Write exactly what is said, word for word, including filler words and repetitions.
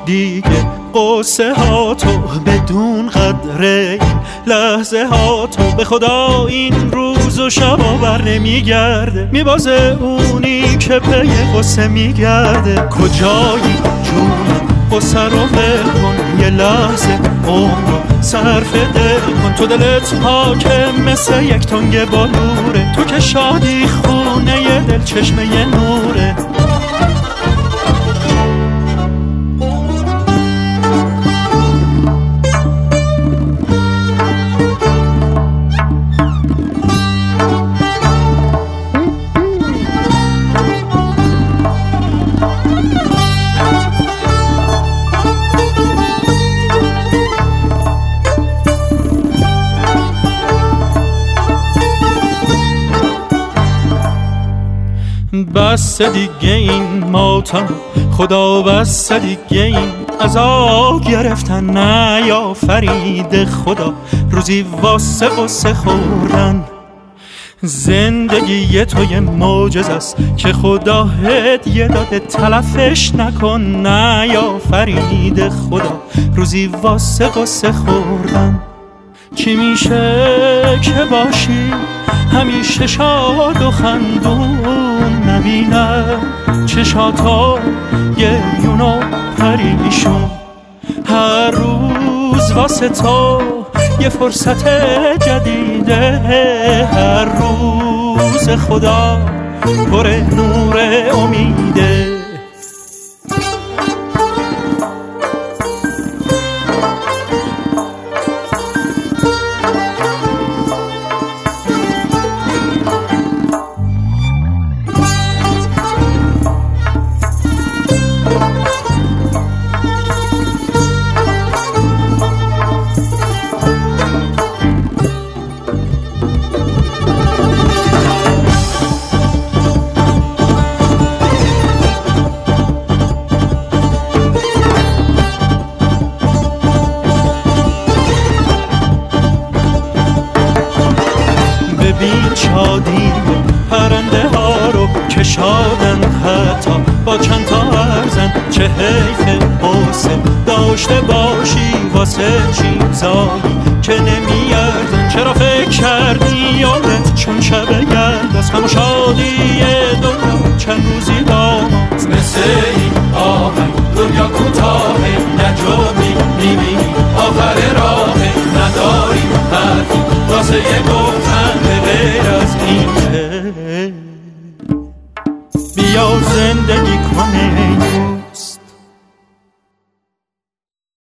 دیگه قصه ها تو بدون قدره لحظه ها تو به خدا این روز و شبا بر نمیگرده میبازه اونی که پی قصه میگرده کجایی جونم قصه رو ول کن یه لحظه عمر صرف دل کن تو دلت پاکه مثل یک تنگ بالوره تو که شادی خونه ی دل چشمه ی نوره بس دیگه این ماتم خدا بس دیگه این عذاب گرفتن نه یا فرید خدا روزی واسه قصه خوردن زندگی تو یه معجزه است که خدا هدیه داده تلفش نکن نه یا فرید خدا روزی واسه قصه خوردن چی میشه که باشی همیشه شاد و خندون نبینه چشاتا گریون و پریشون هر روز واسه تو یه فرصت جدیده هر روز خدا پر نور امیده ببین شادی پرنده ها رو که شادن حتی با چند تا ارزن چه حیف قصه داشته باشی واسه چیزایی که نمیارزن چرا فکر کردی یادت چون شب یلداست همه شادی دنیا چند روزی داماست مثل این آهنگ دنیا کوتاهه نجامی میبینی آخر راهه نداریم حرفی واسه یه گفتن به غیر